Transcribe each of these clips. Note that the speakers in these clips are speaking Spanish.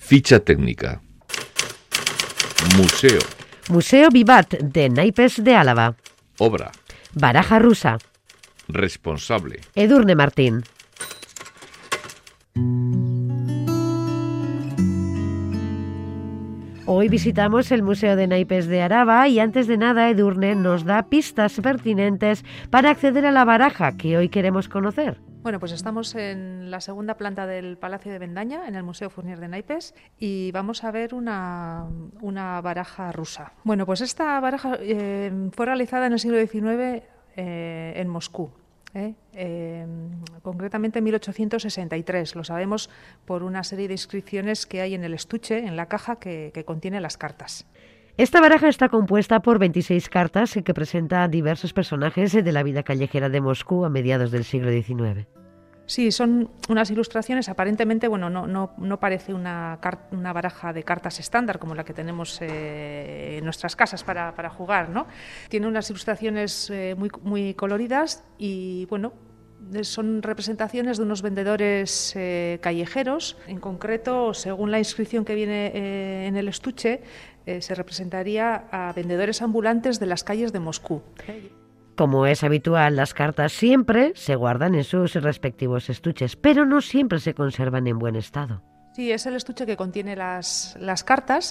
Ficha técnica. Museo. Museo Vivat de Naipes de Álava. Obra. Baraja rusa. Responsable. Edurne Martín. Hoy visitamos el Museo de Naipes de Álava y antes de nada Edurne nos da pistas pertinentes para acceder a la baraja que hoy queremos conocer. Bueno, pues estamos en la segunda planta del Palacio de Bendaña, en el Museo Fournier de Naipes, y vamos a ver una baraja rusa. Bueno, pues esta baraja fue realizada en el siglo XIX en Moscú. Concretamente en 1863, lo sabemos por una serie de inscripciones que hay en el estuche, en la caja que contiene las cartas. Esta baraja está compuesta por 26 cartas que presenta diversos personajes de la vida callejera de Moscú a mediados del siglo XIX. Sí, son unas ilustraciones, aparentemente, bueno, no parece una baraja de cartas estándar como la que tenemos en nuestras casas para jugar, ¿no? Tiene unas ilustraciones muy coloridas y, bueno, son representaciones de unos vendedores callejeros. En concreto, según la inscripción que viene en el estuche, se representaría a vendedores ambulantes de las calles de Moscú. Como es habitual, las cartas siempre se guardan en sus respectivos estuches, pero no siempre se conservan en buen estado. Sí, es el estuche que contiene las cartas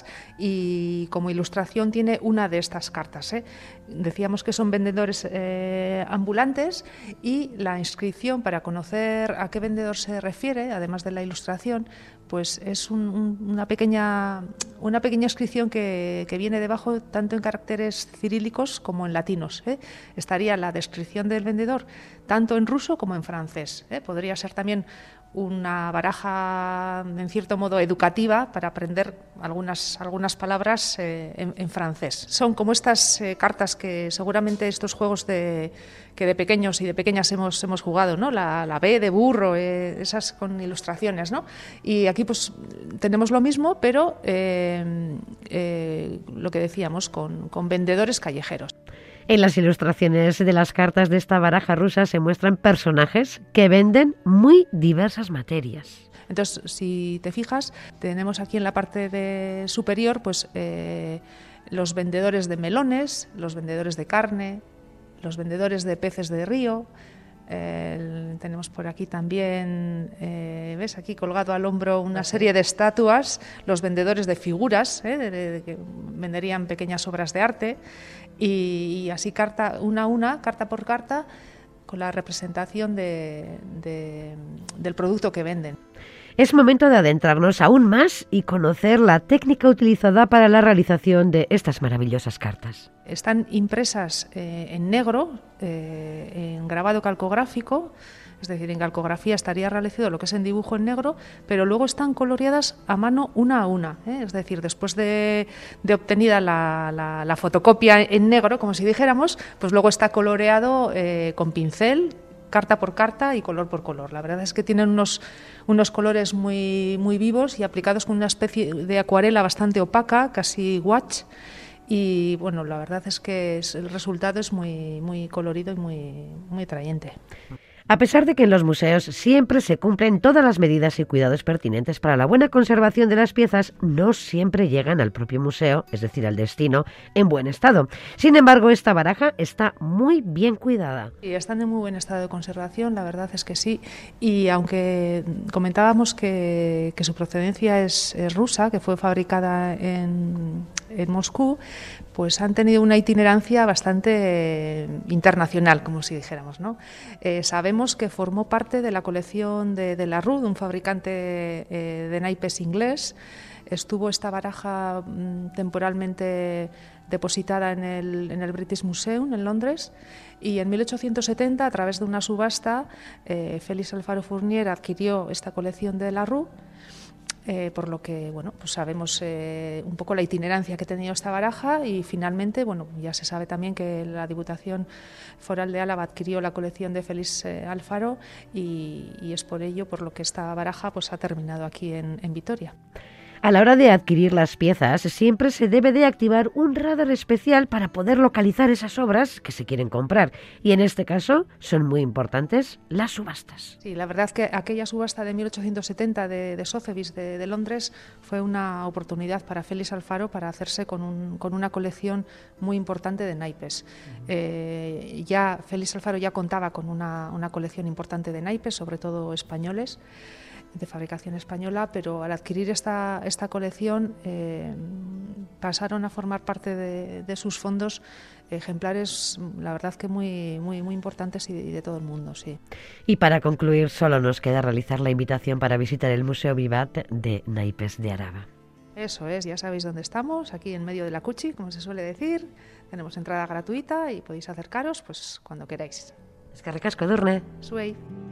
y como ilustración tiene una de estas cartas. Decíamos que son vendedores ambulantes y la inscripción para conocer a qué vendedor se refiere, además de la ilustración, pues es una pequeña inscripción que viene debajo tanto en caracteres cirílicos como en latinos. Estaría la descripción del vendedor tanto en ruso como en francés. Podría ser también una baraja, en cierto modo, educativa para aprender algunas palabras en francés. Son como estas cartas que seguramente estos juegos que de pequeños y de pequeñas hemos jugado, ¿no? La B de burro, esas con ilustraciones, ¿no? Y aquí pues tenemos lo mismo, pero lo que decíamos, con vendedores callejeros. En las ilustraciones de las cartas de esta baraja rusa se muestran personajes que venden muy diversas materias. Entonces, si te fijas, tenemos aquí en la parte superior pues, los vendedores de melones, los vendedores de carne, los vendedores de peces de río. Tenemos por aquí también, ves aquí colgado al hombro una serie de estatuas, los vendedores de figuras, que venderían pequeñas obras de arte, y así carta por carta, con la representación del producto que venden. Es momento de adentrarnos aún más y conocer la técnica utilizada para la realización de estas maravillosas cartas. Están impresas en negro, en grabado calcográfico, es decir, en calcografía estaría realizado lo que es en dibujo en negro, pero luego están coloreadas a mano una a una, es decir, después de obtenida la fotocopia en negro, como si dijéramos, pues luego está coloreado con pincel, carta por carta y color por color. La verdad es que tienen unos colores muy vivos y aplicados con una especie de acuarela bastante opaca, casi gouache. Y bueno, la verdad es que el resultado es muy colorido y muy atrayente. A pesar de que en los museos siempre se cumplen todas las medidas y cuidados pertinentes para la buena conservación de las piezas, no siempre llegan al propio museo, es decir, al destino, en buen estado. Sin embargo, esta baraja está muy bien cuidada. Y están en muy buen estado de conservación, la verdad es que sí. Y aunque comentábamos que su procedencia es rusa, que fue fabricada en Moscú, pues han tenido una itinerancia bastante internacional, como si dijéramos, ¿no? Sabemos que formó parte de la colección de la Rue, un fabricante de naipes inglés. Estuvo esta baraja temporalmente depositada en el British Museum en Londres, y en 1870, a través de una subasta, Félix Alfaro Fournier adquirió esta colección de la Rue. Por lo que bueno, pues sabemos un poco la itinerancia que ha tenido esta baraja, y finalmente bueno, ya se sabe también que la Diputación Foral de Álava adquirió la colección de Félix Alfaro y es por ello por lo que esta baraja pues ha terminado aquí en Vitoria. A la hora de adquirir las piezas, siempre se debe de activar un radar especial para poder localizar esas obras que se quieren comprar. Y en este caso son muy importantes las subastas. Sí, la verdad es que aquella subasta de 1870 de Sotheby's de Londres fue una oportunidad para Félix Alfaro para hacerse con una colección muy importante de naipes. Ya Félix Alfaro ya contaba con una colección importante de naipes, sobre todo españoles, de fabricación española, pero al adquirir esta colección pasaron a formar parte de sus fondos ejemplares, la verdad que muy importantes y de todo el mundo, sí. Y para concluir, solo nos queda realizar la invitación para visitar el Museo Vivat de Naipes de Araba. Eso es, ya sabéis dónde estamos, aquí en medio de la Cuchi, como se suele decir. Tenemos entrada gratuita y podéis acercaros pues cuando queráis. Eskerrik asko, Edurne. Zuei.